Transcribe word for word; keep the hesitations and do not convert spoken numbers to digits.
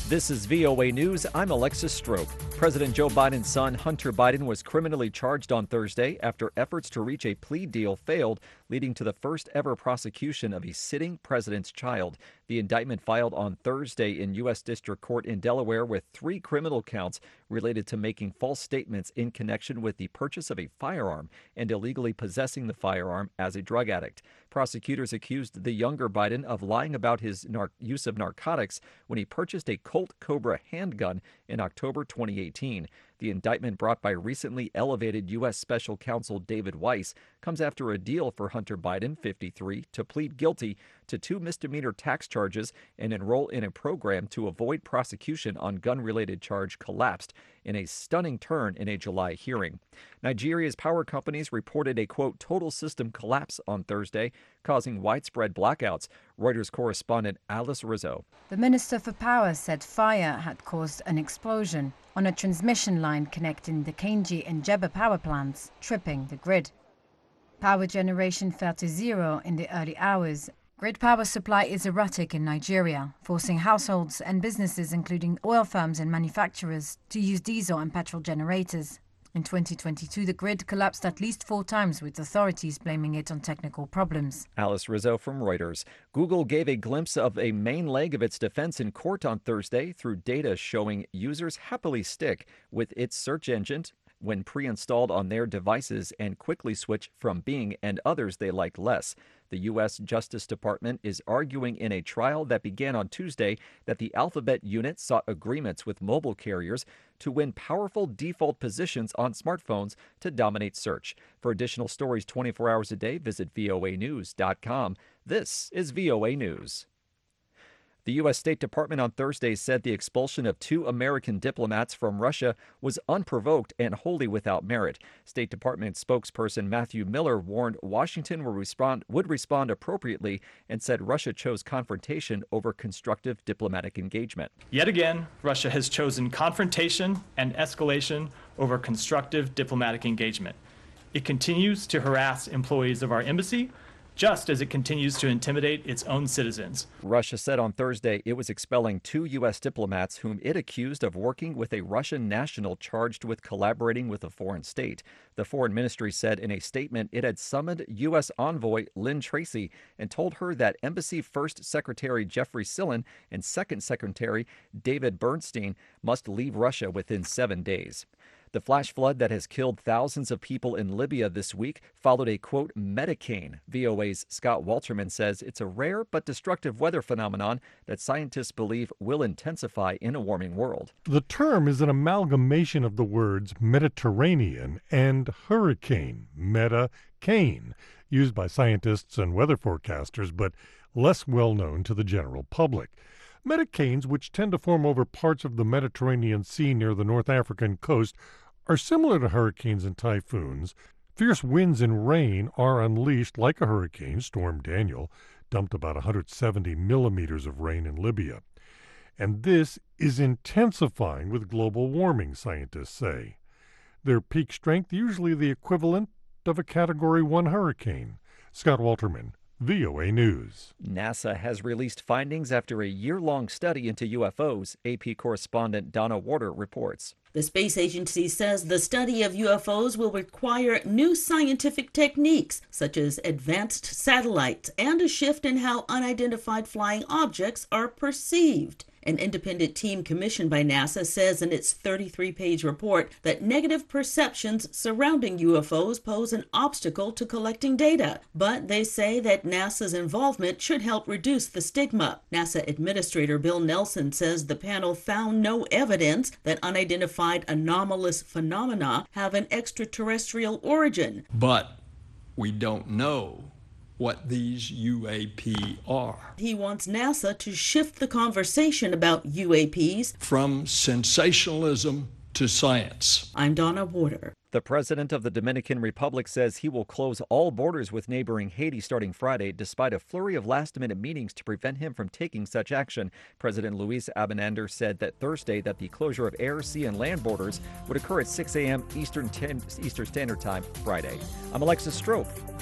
This is V O A News. I'm Alexis Strope. President Joe Biden's son, Hunter Biden, was criminally charged on Thursday after efforts to reach a plea deal failed, leading to the first ever prosecution of a sitting president's child. The indictment filed on Thursday in U S District Court in Delaware with three criminal counts related to making false statements in connection with the purchase of a firearm and illegally possessing the firearm as a drug addict. Prosecutors accused the younger Biden of lying about his nar- use of narcotics when he purchased a Colt Cobra handgun in October twenty eighteen. The indictment, brought by recently elevated U S Special Counsel David Weiss, comes after a deal for Hunter Biden, fifty-three, to plead guilty to two misdemeanor tax charges and enroll in a program to avoid prosecution on gun-related charge collapsed in a stunning turn in a July hearing. Nigeria's power companies reported a, quote, total system collapse on Thursday, causing widespread blackouts. Reuters correspondent Alice Rizzo. The Minister for Power said fire had caused an explosion on a transmission line connecting the Kainji and Jebba power plants, tripping the grid. Power generation fell to zero in the early hours. Grid power supply is erratic in Nigeria, forcing households and businesses, including oil firms and manufacturers, to use diesel and petrol generators. In twenty twenty-two, the grid collapsed at least four times, with authorities blaming it on technical problems. Alice Rizzo from Reuters. Google gave a glimpse of a main leg of its defense in court on Thursday through data showing users happily stick with its search engine when pre-installed on their devices and quickly switch from Bing and others they like less. The U S Justice Department is arguing in a trial that began on Tuesday that the Alphabet unit sought agreements with mobile carriers to win powerful default positions on smartphones to dominate search. For additional stories twenty-four hours a day, visit V O A news dot com. This is V O A News. The U S State Department on Thursday said the expulsion of two American diplomats from Russia was unprovoked and wholly without merit. State Department spokesperson Matthew Miller warned Washington would respond, would respond appropriately and said Russia chose confrontation over constructive diplomatic engagement. Yet again, Russia has chosen confrontation and escalation over constructive diplomatic engagement. It continues to harass employees of our embassy, just as it continues to intimidate its own citizens. Russia said on Thursday it was expelling two U S diplomats whom it accused of working with a Russian national charged with collaborating with a foreign state. The foreign ministry said in a statement it had summoned U S envoy Lynn Tracy and told her that Embassy First Secretary Jeffrey Sillin and Second Secretary David Bernstein must leave Russia within seven days. The flash flood that has killed thousands of people in Libya this week followed a, quote, metacane. V O A's Scott Walterman says it's a rare but destructive weather phenomenon that scientists believe will intensify in a warming world. The term is an amalgamation of the words Mediterranean and hurricane, meta-cane, used by scientists and weather forecasters, but less well known to the general public. Metacanes, which tend to form over parts of the Mediterranean Sea near the North African coast, are similar to hurricanes and typhoons. Fierce winds and rain are unleashed like a hurricane. Storm Daniel dumped about one hundred seventy millimeters of rain in Libya. And this is intensifying with global warming, scientists say. Their peak strength usually the equivalent of a Category one hurricane. Scott Walterman, V O A News. NASA has released findings after a year-long study into U F Os. A P correspondent Donna Warder reports. The space agency says the study of U F Os will require new scientific techniques, such as advanced satellites and a shift in how unidentified flying objects are perceived. An independent team commissioned by NASA says in its thirty-three page report that negative perceptions surrounding U F Os pose an obstacle to collecting data. But they say that NASA's involvement should help reduce the stigma. NASA Administrator Bill Nelson says the panel found no evidence that unidentified anomalous phenomena have an extraterrestrial origin. But we don't know what these U A P are. He wants NASA to shift the conversation about U A Ps from sensationalism to science. I'm Donna Warder. The president of the Dominican Republic says he will close all borders with neighboring Haiti starting Friday, despite a flurry of last-minute meetings to prevent him from taking such action. President Luis Abinader said that Thursday that the closure of air, sea, and land borders would occur at six a.m. Eastern, Eastern Standard Time Friday. I'm Alexis Strope.